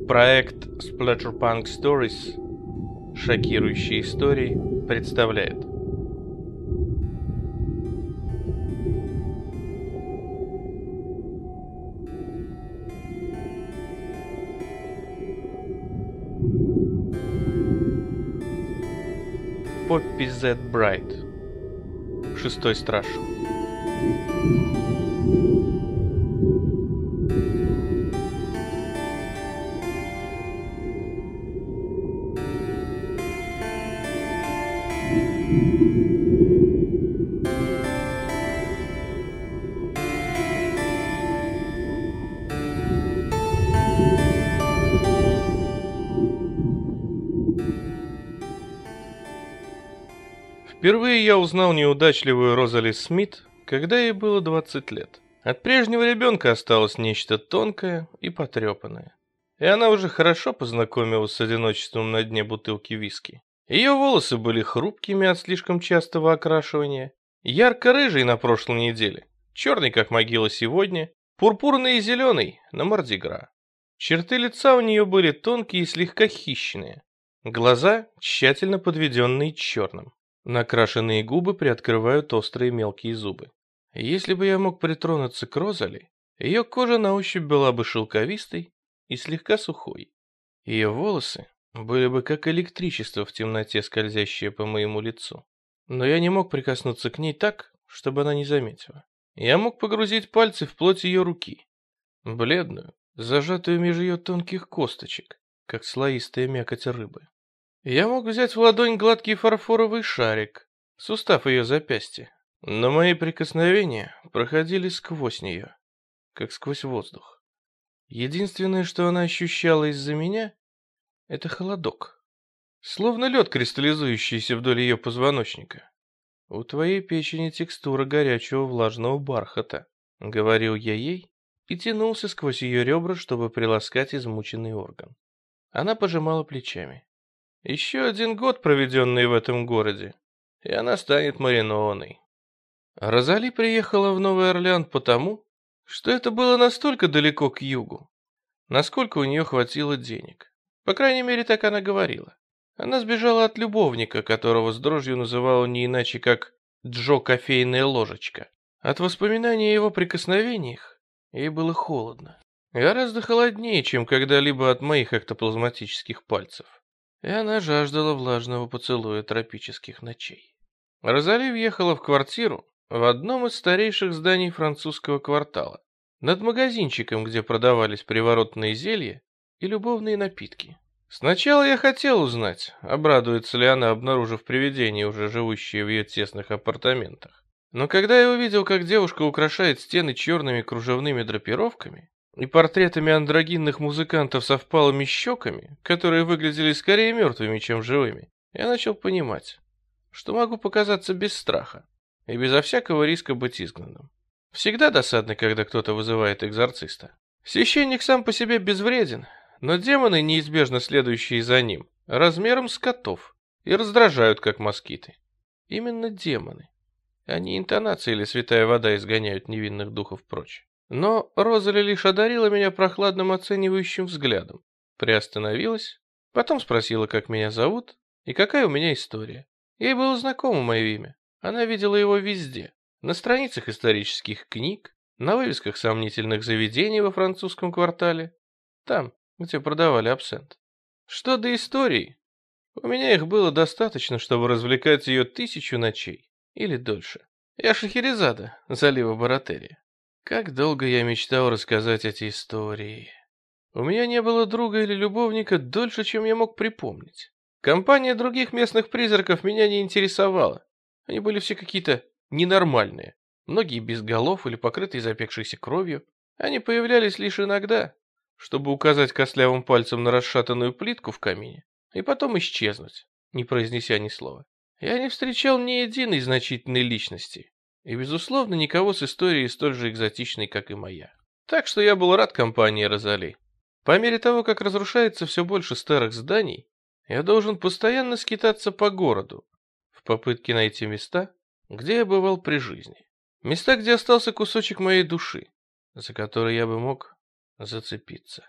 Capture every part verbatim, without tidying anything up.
Проект Splatterpunk Stories «Шокирующие истории» представляет. Поппи Зет Брайт. Шестой страж. Впервые я узнал неудачливую Розали Смит, когда ей было двадцать лет. От прежнего ребенка осталось нечто тонкое и потрепанное. И она уже хорошо познакомилась с одиночеством на дне бутылки виски. Ее волосы были хрупкими от слишком частого окрашивания, ярко-рыжий на прошлой неделе, черный как могила сегодня, пурпурный и зеленый на Мардигра. Черты лица у нее были тонкие и слегка хищные, глаза тщательно подведенные черным. Накрашенные губы приоткрывают острые мелкие зубы. Если бы я мог притронуться к Розали, ее кожа на ощупь была бы шелковистой и слегка сухой. Ее волосы были бы как электричество в темноте, скользящее по моему лицу. Но я не мог прикоснуться к ней так, чтобы она не заметила. Я мог погрузить пальцы в плоть ее руки, бледную, зажатую меж ее тонких косточек, как слоистая мякоть рыбы. Я мог взять в ладонь гладкий фарфоровый шарик, сустав ее запястья, но мои прикосновения проходили сквозь нее, как сквозь воздух. Единственное, что она ощущала из-за меня, это холодок, словно лед, кристаллизующийся вдоль ее позвоночника. «У твоей печени текстура горячего влажного бархата», — говорил я ей и тянулся сквозь ее ребра, чтобы приласкать измученный орган. Она пожимала плечами. Еще один год, проведенный в этом городе, и она станет маринованной. Розали приехала в Новый Орлеан потому, что это было настолько далеко к югу, насколько у нее хватило денег. По крайней мере, так она говорила. Она сбежала от любовника, которого с дрожью называла не иначе, как Джо кофейная ложечка. От воспоминаний о его прикосновениях ей было холодно. Гораздо холоднее, чем когда-либо от моих эктоплазматических пальцев. И она жаждала влажного поцелуя тропических ночей. Розали въехала в квартиру в одном из старейших зданий французского квартала, над магазинчиком, где продавались приворотные зелья и любовные напитки. Сначала я хотел узнать, обрадуется ли она, обнаружив привидение, уже живущее в ее тесных апартаментах. Но когда я увидел, как девушка украшает стены черными кружевными драпировками и портретами андрогинных музыкантов со впалыми щеками, которые выглядели скорее мертвыми, чем живыми, я начал понимать, что могу показаться без страха и безо всякого риска быть изгнанным. Всегда досадно, когда кто-то вызывает экзорциста. Священник сам по себе безвреден, но демоны, неизбежно следующие за ним, размером с котов, и раздражают, как москиты. Именно демоны, а не интонации или святая вода изгоняют невинных духов прочь. Но Розали лишь одарила меня прохладным оценивающим взглядом, приостановилась, потом спросила, как меня зовут и какая у меня история. Ей было знакомо мое имя, она видела его везде, на страницах исторических книг, на вывесках сомнительных заведений во французском квартале, там, где продавали абсент. Что до историй, у меня их было достаточно, чтобы развлекать ее тысячу ночей или дольше. Я Шахерезада, залива Баратерия. Как долго я мечтал рассказать эти истории. У меня не было друга или любовника дольше, чем я мог припомнить. Компания других местных призраков меня не интересовала. Они были все какие-то ненормальные. Многие без голов или покрытые запекшейся кровью. Они появлялись лишь иногда, чтобы указать костлявым пальцем на расшатанную плитку в камине и потом исчезнуть, не произнеся ни слова. Я не встречал ни единой значительной личности. И, безусловно, никого с историей столь же экзотичной, как и моя. Так что я был рад компании Розали. По мере того, как разрушается все больше старых зданий, я должен постоянно скитаться по городу, в попытке найти места, где я бывал при жизни. Места, где остался кусочек моей души, за который я бы мог зацепиться.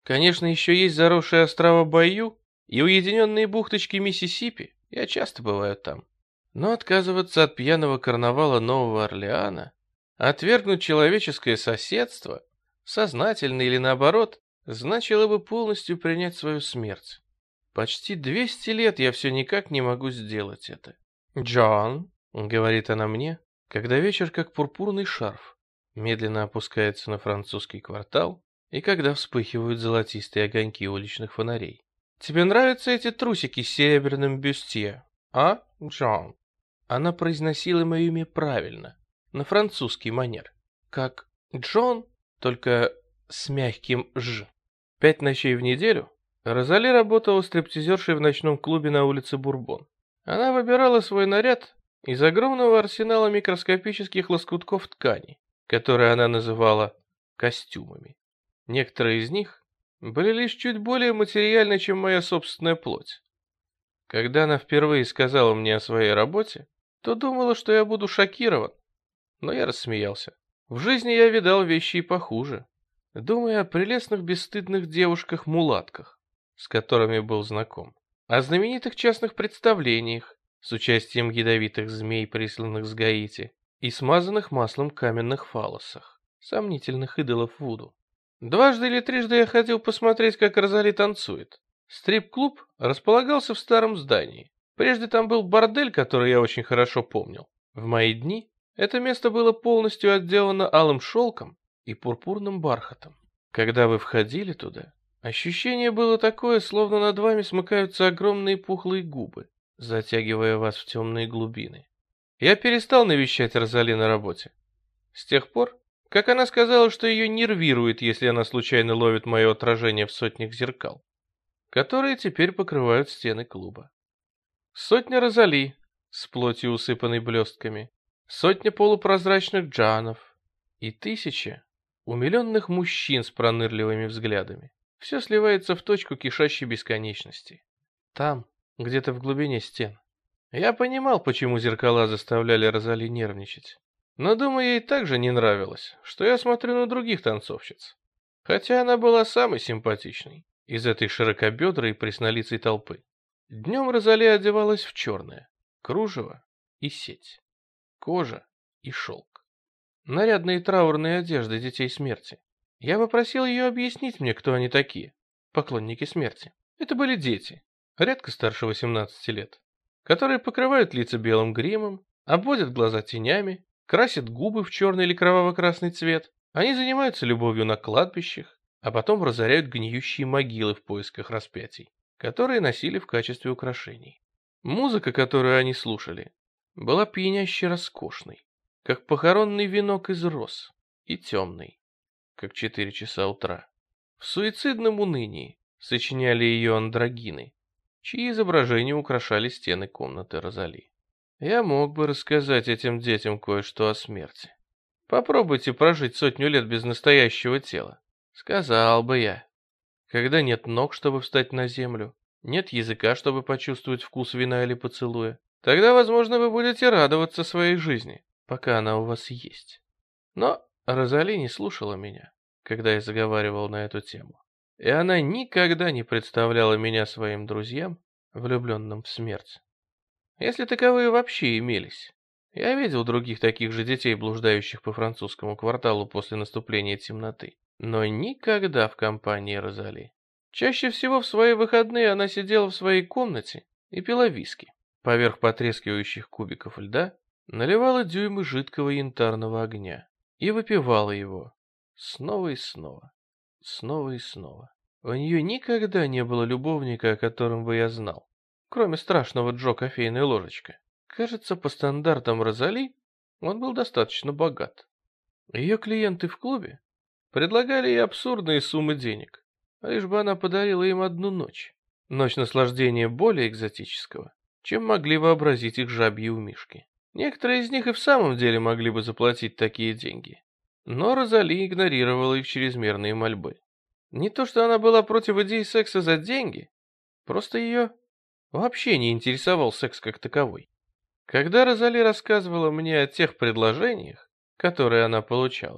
Конечно, еще есть заросшие острова Байю и уединенные бухточки Миссисипи. Я часто бываю там. Но отказываться от пьяного карнавала Нового Орлеана, отвергнуть человеческое соседство, сознательно или наоборот, значило бы полностью принять свою смерть. Почти двести лет я все никак не могу сделать это. «Джон», — говорит она мне, когда вечер, как пурпурный шарф, медленно опускается на французский квартал и когда вспыхивают золотистые огоньки уличных фонарей. «Тебе нравятся эти трусики с серебряным бюстье, а, Джон?» Она произносила мое имя правильно, на французский манер, как Джон, только с мягким «ж». Пять ночей в неделю Розали работала стриптизершей в ночном клубе на улице Бурбон. Она выбирала свой наряд из огромного арсенала микроскопических лоскутков ткани, которые она называла костюмами. Некоторые из них были лишь чуть более материальны, чем моя собственная плоть. Когда она впервые сказала мне о своей работе, то думала, что я буду шокирован, но я рассмеялся. В жизни я видал вещи и похуже, думая о прелестных бесстыдных девушках-мулатках, с которыми был знаком, о знаменитых частных представлениях с участием ядовитых змей, присланных с Гаити, и смазанных маслом каменных фалосах, сомнительных идолов Вуду. Дважды или трижды я ходил посмотреть, как Розали танцует. Стрип-клуб располагался в старом здании. Прежде там был бордель, который я очень хорошо помнил. В мои дни это место было полностью отделано алым шелком и пурпурным бархатом. Когда вы входили туда, ощущение было такое, словно над вами смыкаются огромные пухлые губы, затягивая вас в темные глубины. Я перестал навещать Розали на работе. С тех пор, как она сказала, что ее нервирует, если она случайно ловит мое отражение в сотнях зеркал, которые теперь покрывают стены клуба. Сотня Розали с плотью, усыпанной блестками, сотня полупрозрачных Джанов и тысяча умиленных мужчин с пронырливыми взглядами. Все сливается в точку кишащей бесконечности. Там, где-то в глубине стен. Я понимал, почему зеркала заставляли Розали нервничать. Но, думаю, ей так же не нравилось, что я смотрю на других танцовщиц. Хотя она была самой симпатичной из этой широкобедрой и преснолицей толпы. Днем Розали одевалась в черное, кружево и сеть, кожа и шелк. Нарядные траурные одежды детей смерти. Я попросил ее объяснить мне, кто они такие, поклонники смерти. Это были дети, редко старше восемнадцати лет, которые покрывают лица белым гримом, обводят глаза тенями, красят губы в черный или кроваво-красный цвет. Они занимаются любовью на кладбищах, а потом разоряют гниющие могилы в поисках распятий, которые носили в качестве украшений. Музыка, которую они слушали, была пьяняще роскошной, как похоронный венок из роз, и темной, как четыре часа утра. В суицидном унынии сочиняли ее андрогины, чьи изображения украшали стены комнаты Розали. Я мог бы рассказать этим детям кое-что о смерти. Попробуйте прожить сотню лет без настоящего тела. Сказал бы я. Когда нет ног, чтобы встать на землю, нет языка, чтобы почувствовать вкус вина или поцелуя, тогда, возможно, вы будете радоваться своей жизни, пока она у вас есть. Но Розали не слушала меня, когда я заговаривал на эту тему. И она никогда не представляла меня своим друзьям, влюбленным в смерть. Если таковые вообще имелись. Я видел других таких же детей, блуждающих по французскому кварталу после наступления темноты, но никогда в компании Розали. Чаще всего в свои выходные она сидела в своей комнате и пила виски. Поверх потрескивающих кубиков льда наливала дюймы жидкого янтарного огня и выпивала его снова и снова, снова и снова. У нее никогда не было любовника, о котором бы я знал, кроме страшного Джо кофейной ложечкой. Кажется, по стандартам Розали он был достаточно богат. Ее клиенты в клубе предлагали ей абсурдные суммы денег, лишь бы она подарила им одну ночь. Ночь наслаждения более экзотического, чем могли вообразить их жабьи умишки. Некоторые из них и в самом деле могли бы заплатить такие деньги. Но Розали игнорировала их чрезмерные мольбы. Не то, что она была против идеи секса за деньги, просто ее вообще не интересовал секс как таковой. Когда Розали рассказывала мне о тех предложениях, которые она получала,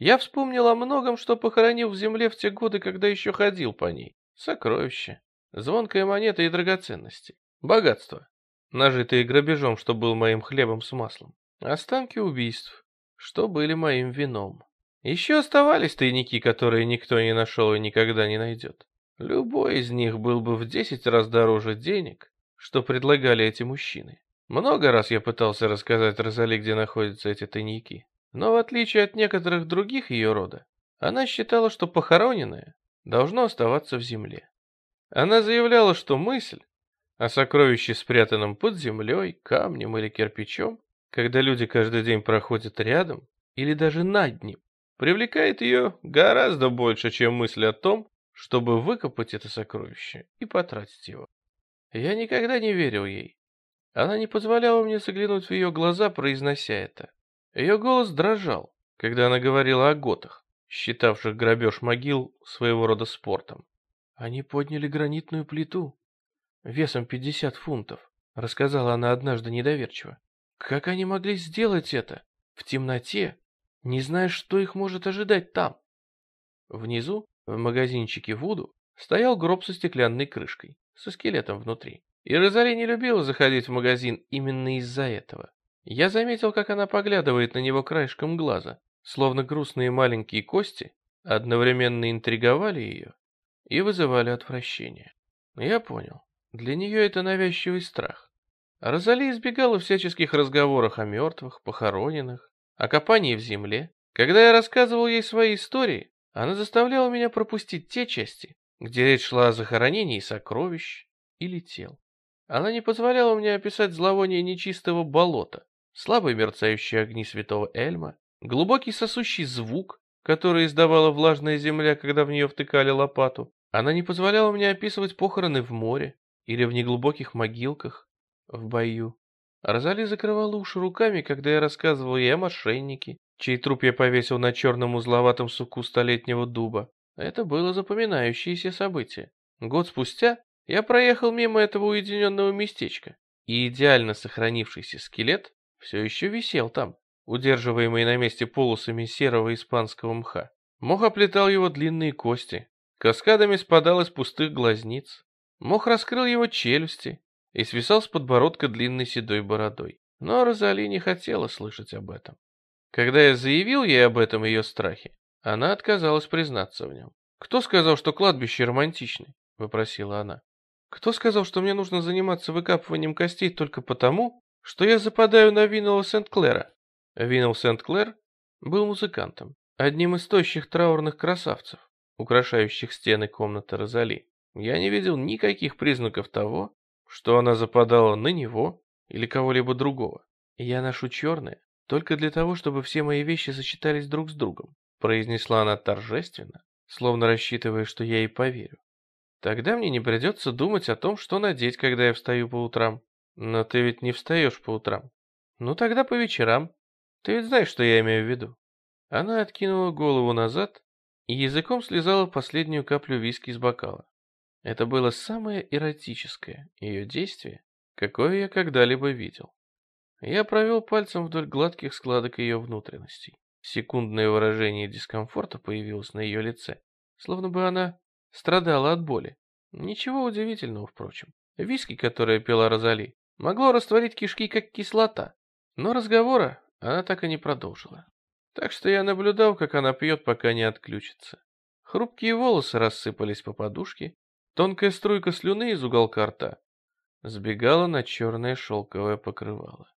Я вспомнил о многом, что похоронил в земле в те годы, когда еще ходил по ней. Сокровища, звонкая монета и драгоценности, богатство, нажитые грабежом, что был моим хлебом с маслом, останки убийств, что были моим вином. Еще оставались тайники, которые никто не нашел и никогда не найдет. Любой из них был бы в десять раз дороже денег, что предлагали эти мужчины. Много раз я пытался рассказать Розали, где находятся эти тайники, но в отличие от некоторых других ее рода, она считала, что похороненное должно оставаться в земле. Она заявляла, что мысль о сокровище, спрятанном под землей, камнем или кирпичом, когда люди каждый день проходят рядом или даже над ним, привлекает ее гораздо больше, чем мысль о том, чтобы выкопать это сокровище и потратить его. Я никогда не верил ей. Она не позволяла мне заглянуть в ее глаза, произнося это. Ее голос дрожал, когда она говорила о готах, считавших грабеж могил своего рода спортом. Они подняли гранитную плиту весом пятьдесят фунтов, рассказала она однажды недоверчиво. Как они могли сделать это в темноте, не зная, что их может ожидать там? Внизу, в магазинчике Вуду, стоял гроб со стеклянной крышкой, со скелетом внутри. И Розали не любила заходить в магазин именно из-за этого. Я заметил, как она поглядывает на него краешком глаза, словно грустные маленькие кости одновременно интриговали ее и вызывали отвращение. Я понял, для нее это навязчивый страх. Розали избегала всяческих разговоров о мертвых, похороненных, о копании в земле. Когда я рассказывал ей свои истории, она заставляла меня пропустить те части, где речь шла о захоронении сокровищ или тел. Она не позволяла мне описать зловоние нечистого болота, слабые мерцающие огни святого Эльма, глубокий сосущий звук, который издавала влажная земля, когда в нее втыкали лопату. Она не позволяла мне описывать похороны в море или в неглубоких могилках в бою. Розали закрывала уши руками, когда я рассказывал ей о мошеннике, чей труп я повесил на черном узловатом суку столетнего дуба. Это было запоминающееся событие. Год спустя я проехал мимо этого уединенного местечка, и идеально сохранившийся скелет все еще висел там, удерживаемый на месте полосами серого испанского мха. Мох оплетал его длинные кости, каскадами спадал из пустых глазниц. Мох раскрыл его челюсти и свисал с подбородка длинной седой бородой. Но Розали не хотела слышать об этом. Когда я заявил ей об этом ее страхе, она отказалась признаться в нем. «Кто сказал, что кладбище романтичное?» — вопросила она. «Кто сказал, что мне нужно заниматься выкапыванием костей только потому, что я западаю на Виннелла Сент-Клэра?» Виннелл Сент-Клэр был музыкантом, одним из тощих траурных красавцев, украшающих стены комнаты Розали. Я не видел никаких признаков того, что она западала на него или кого-либо другого. «Я ношу черное только для того, чтобы все мои вещи сочетались друг с другом», произнесла она торжественно, словно рассчитывая, что я ей поверю. «Тогда мне не придется думать о том, что надеть, когда я встаю по утрам». «Но ты ведь не встаешь по утрам». «Ну тогда по вечерам. Ты ведь знаешь, что я имею в виду». Она откинула голову назад и языком слезала последнюю каплю виски из бокала. Это было самое эротическое ее действие, какое я когда-либо видел. Я провел пальцем вдоль гладких складок ее внутренностей. Секундное выражение дискомфорта появилось на ее лице, словно бы она страдала от боли. Ничего удивительного, впрочем. Виски, которое пила Розали, могло растворить кишки как кислота, но разговора она так и не продолжила. Так что я наблюдал, как она пьет, пока не отключится. Хрупкие волосы рассыпались по подушке, тонкая струйка слюны из уголка рта сбегала на черное шелковое покрывало.